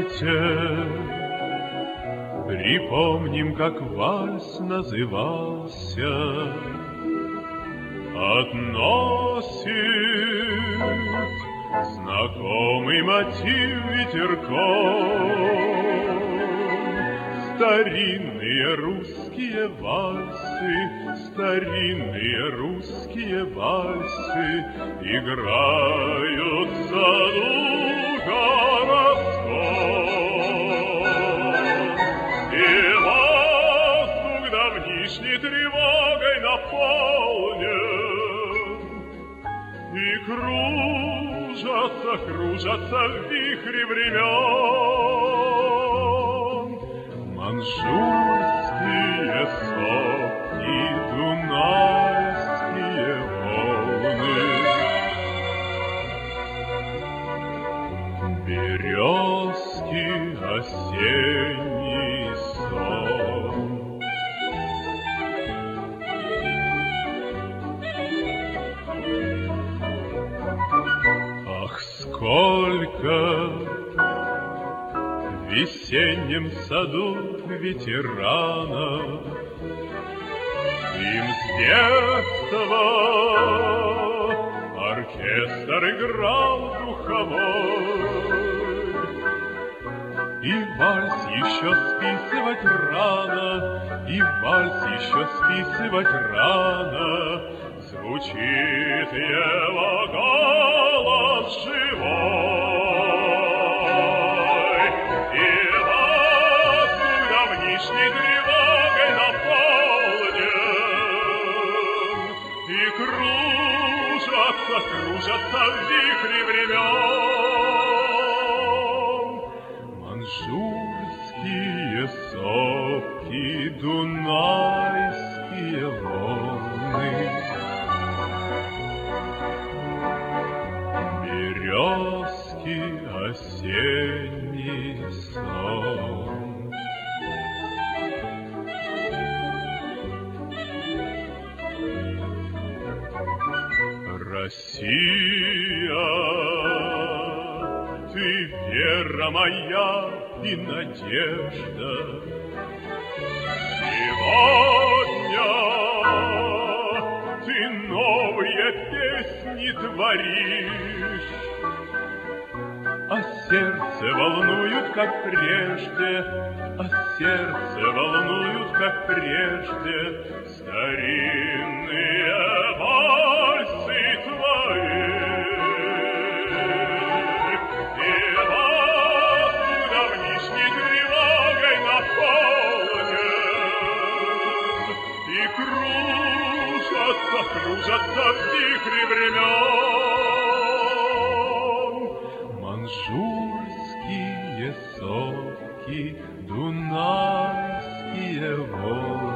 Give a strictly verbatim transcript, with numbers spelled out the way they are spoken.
памяти припомним, как вальс назывался. Относит знакомый мотив ветерком. Старинные русские вальсы, старинные русские вальсы играют в саду городском. И воздух давнишней тревогой наполнен, и кружатся, кружатся в вихре времен манжурские сопки, дунайские волны. Березки осенний сон. Ах, сколько в весеннем саду ветеранов, им с детства оркестр играл духовой. И вальс еще списывать рано, и вальс еще списывать рано, звучит его голос живой. И воздух давнишней тревогой наполнен, и кружатся, кружатся в вихре времен манжурские сопки, дунайские волны. Березки осенний сон. Россия, ты вера моя и надежда. Сегодня ты новые песни творишь, а сердце волнуют, как прежде, а сердце волнуют, как прежде старинные вальсы твои. И воздух давнишней тревогой наполнен, и кружатся, кружатся в вихре времен манжурские сопки, дунайские волны.